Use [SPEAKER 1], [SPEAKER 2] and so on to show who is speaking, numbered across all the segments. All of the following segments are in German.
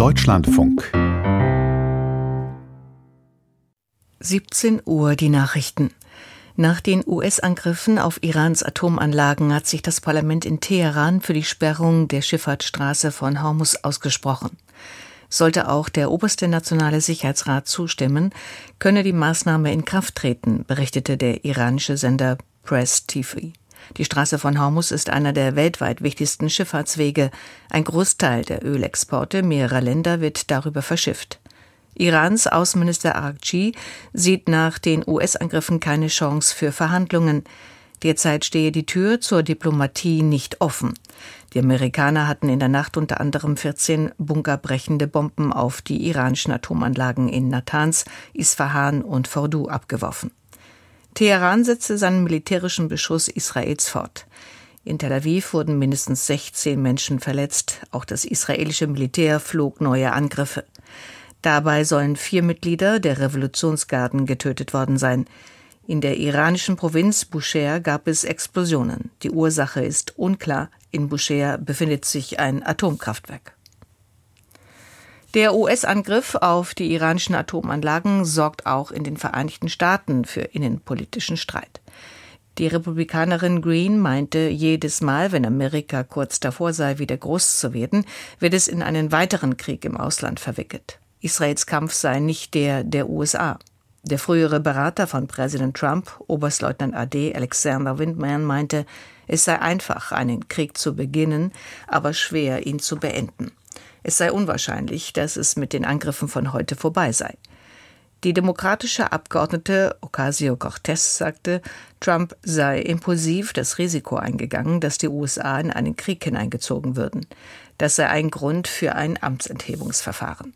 [SPEAKER 1] Deutschlandfunk.
[SPEAKER 2] 17 Uhr die Nachrichten. Nach den US-Angriffen auf Irans Atomanlagen hat sich das Parlament in Teheran für die Sperrung der Schifffahrtsstraße von Hormuz ausgesprochen. Sollte auch der oberste nationale Sicherheitsrat zustimmen, könne die Maßnahme in Kraft treten, berichtete der iranische Sender Press TV. Die Straße von Hormuz ist einer der weltweit wichtigsten Schifffahrtswege. Ein Großteil der Ölexporte mehrerer Länder wird darüber verschifft. Irans Außenminister Araghchi sieht nach den US-Angriffen keine Chance für Verhandlungen. Derzeit stehe die Tür zur Diplomatie nicht offen. Die Amerikaner hatten in der Nacht unter anderem 14 bunkerbrechende Bomben auf die iranischen Atomanlagen in Natanz, Isfahan und Fordow abgeworfen. Teheran setzte seinen militärischen Beschuss Israels fort. In Tel Aviv wurden mindestens 16 Menschen verletzt. Auch das israelische Militär flog neue Angriffe. Dabei sollen 4 Mitglieder der Revolutionsgarden getötet worden sein. In der iranischen Provinz Bushehr gab es Explosionen. Die Ursache ist unklar. In Bushehr befindet sich ein Atomkraftwerk. Der US-Angriff auf die iranischen Atomanlagen sorgt auch in den Vereinigten Staaten für innenpolitischen Streit. Die Republikanerin Greene meinte, jedes Mal, wenn Amerika kurz davor sei, wieder groß zu werden, wird es in einen weiteren Krieg im Ausland verwickelt. Israels Kampf sei nicht der USA. Der frühere Berater von Präsident Trump, Oberstleutnant AD Alexander Vindman, meinte, es sei einfach, einen Krieg zu beginnen, aber schwer, ihn zu beenden. Es sei unwahrscheinlich, dass es mit den Angriffen von heute vorbei sei. Die demokratische Abgeordnete Ocasio-Cortez sagte, Trump sei impulsiv das Risiko eingegangen, dass die USA in einen Krieg hineingezogen würden. Das sei ein Grund für ein Amtsenthebungsverfahren.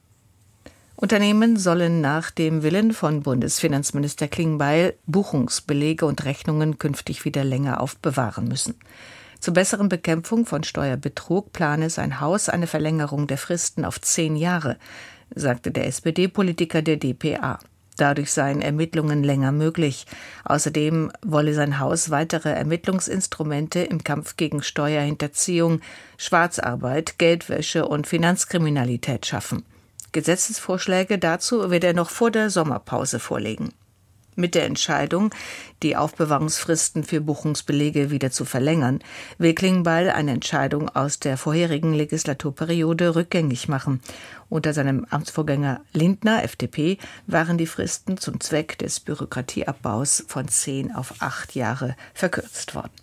[SPEAKER 2] Unternehmen sollen nach dem Willen von Bundesfinanzminister Klingbeil Buchungsbelege und Rechnungen künftig wieder länger aufbewahren müssen. Zur besseren Bekämpfung von Steuerbetrug plane sein Haus eine Verlängerung der Fristen auf 10 Jahre, sagte der SPD-Politiker der dpa. Dadurch seien Ermittlungen länger möglich. Außerdem wolle sein Haus weitere Ermittlungsinstrumente im Kampf gegen Steuerhinterziehung, Schwarzarbeit, Geldwäsche und Finanzkriminalität schaffen. Gesetzesvorschläge dazu wird er noch vor der Sommerpause vorlegen. Mit der Entscheidung, die Aufbewahrungsfristen für Buchungsbelege wieder zu verlängern, will Klingbeil eine Entscheidung aus der vorherigen Legislaturperiode rückgängig machen. Unter seinem Amtsvorgänger Lindner, FDP, waren die Fristen zum Zweck des Bürokratieabbaus von 10 auf 8 Jahre verkürzt worden.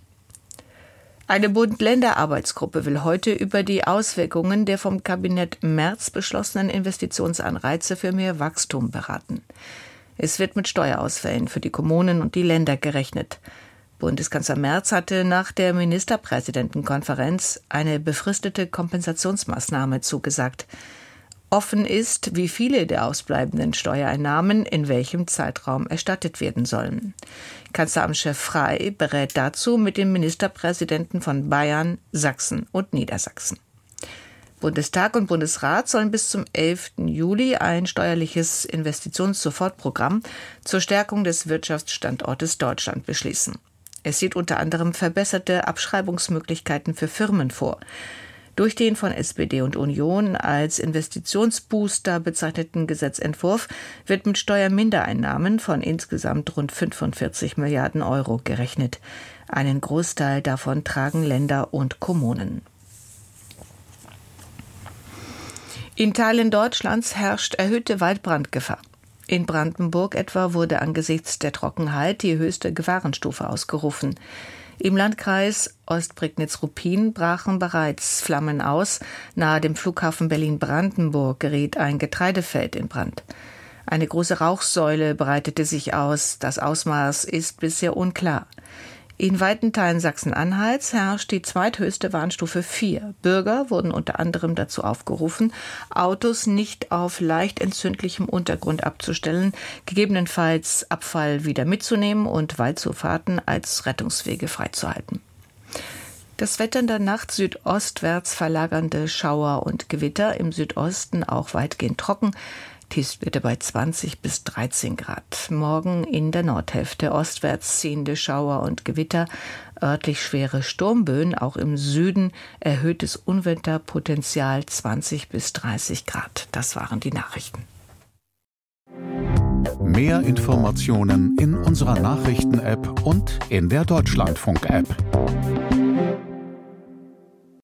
[SPEAKER 2] Eine Bund-Länder-Arbeitsgruppe will heute über die Auswirkungen der vom Kabinett Merz beschlossenen Investitionsanreize für mehr Wachstum beraten. Es wird mit Steuerausfällen für die Kommunen und die Länder gerechnet. Bundeskanzler Merz hatte nach der Ministerpräsidentenkonferenz eine befristete Kompensationsmaßnahme zugesagt. Offen ist, wie viele der ausbleibenden Steuereinnahmen in welchem Zeitraum erstattet werden sollen. Kanzleramtschef Frey berät dazu mit den Ministerpräsidenten von Bayern, Sachsen und Niedersachsen. Bundestag und Bundesrat sollen bis zum 11. Juli ein steuerliches Investitionssofortprogramm zur Stärkung des Wirtschaftsstandortes Deutschland beschließen. Es sieht unter anderem verbesserte Abschreibungsmöglichkeiten für Firmen vor. Durch den von SPD und Union als Investitionsbooster bezeichneten Gesetzentwurf wird mit Steuermindereinnahmen von insgesamt rund 45 Milliarden Euro gerechnet. Einen Großteil davon tragen Länder und Kommunen. In Teilen Deutschlands herrscht erhöhte Waldbrandgefahr. In Brandenburg etwa wurde angesichts der Trockenheit die höchste Gefahrenstufe ausgerufen. Im Landkreis Ostprignitz-Ruppin brachen bereits Flammen aus. Nahe dem Flughafen Berlin-Brandenburg geriet ein Getreidefeld in Brand. Eine große Rauchsäule breitete sich aus. Das Ausmaß ist bisher unklar. In weiten Teilen Sachsen-Anhalts herrscht die zweithöchste Warnstufe 4. Bürger wurden unter anderem dazu aufgerufen, Autos nicht auf leicht entzündlichem Untergrund abzustellen, gegebenenfalls Abfall wieder mitzunehmen und Waldzufahrten als Rettungswege freizuhalten. Das Wetter in der Nacht südostwärts verlagernde Schauer und Gewitter, im Südosten auch weitgehend trocken. Tiefstwerte bei 20 bis 13 Grad. Morgen in der Nordhälfte ostwärts ziehende Schauer und Gewitter. Örtlich schwere Sturmböen, auch im Süden erhöhtes Unwetterpotenzial 20 bis 30 Grad. Das waren die Nachrichten.
[SPEAKER 1] Mehr Informationen in unserer Nachrichten-App und in der Deutschlandfunk-App.